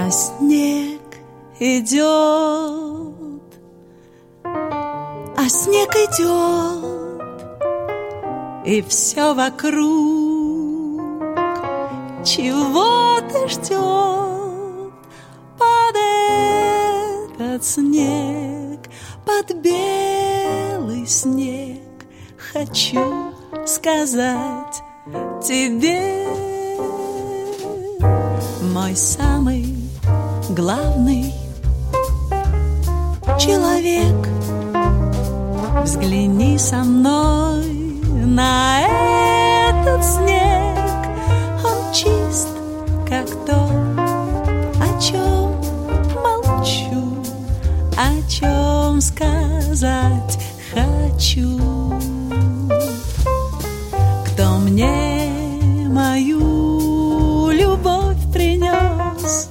А снег идет, а снег идет, и все вокруг чего-то ждет. Под этот снег, под белый снег хочу сказать тебе, мой самый главный человек. Взгляни со мной на этот снег, он чист, как то, о чем молчу, о чем сказать хочу. Кто мне мою любовь принес?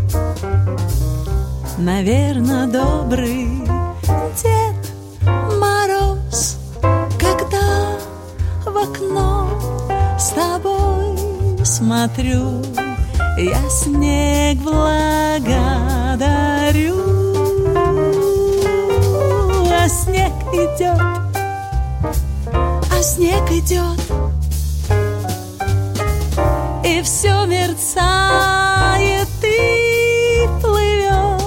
Наверно, добрый Дед Мороз. Когда в окно с тобой смотрю, я снег благодарю. А снег идет, а снег идет, и все мерцает и плывет.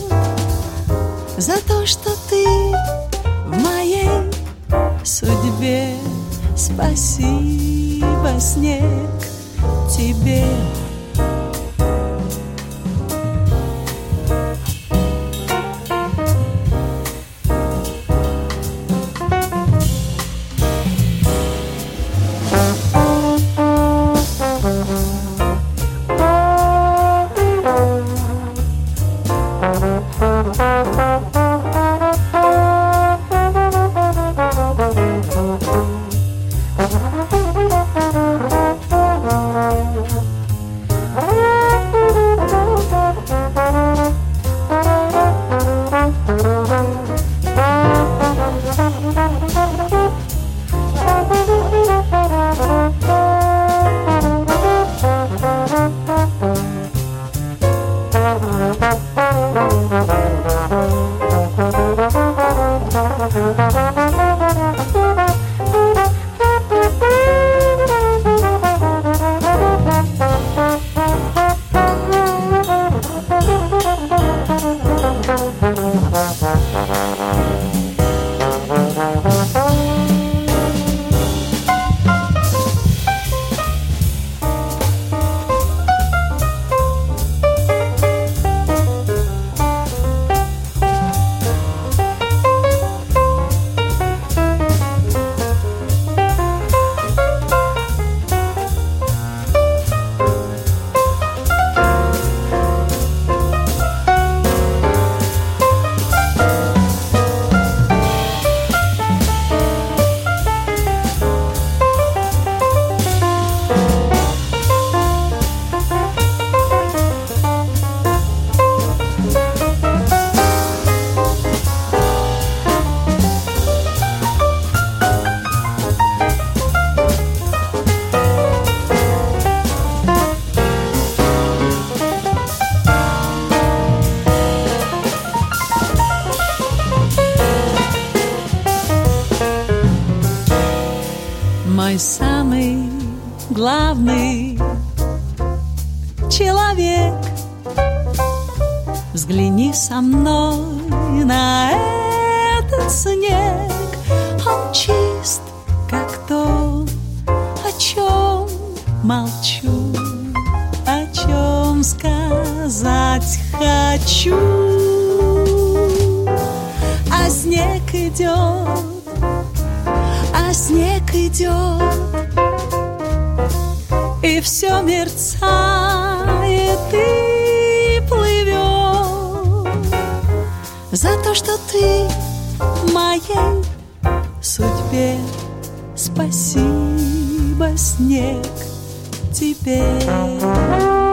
За то, что ты в моей судьбе, спасибо, снег, тебе. Мой самый главный человек, взгляни со мной на этот снег. Он чист, как то, о чем молчу, о чем сказать хочу. А снег идет, а снег идет, и все мерцает и плывет. За то, что ты в моей судьбе, спасибо, снег, тебе.